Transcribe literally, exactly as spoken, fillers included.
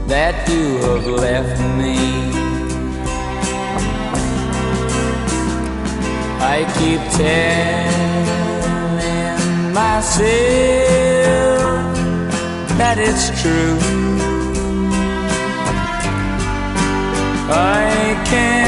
that you have left me. I keep telling myself that it's true. I can't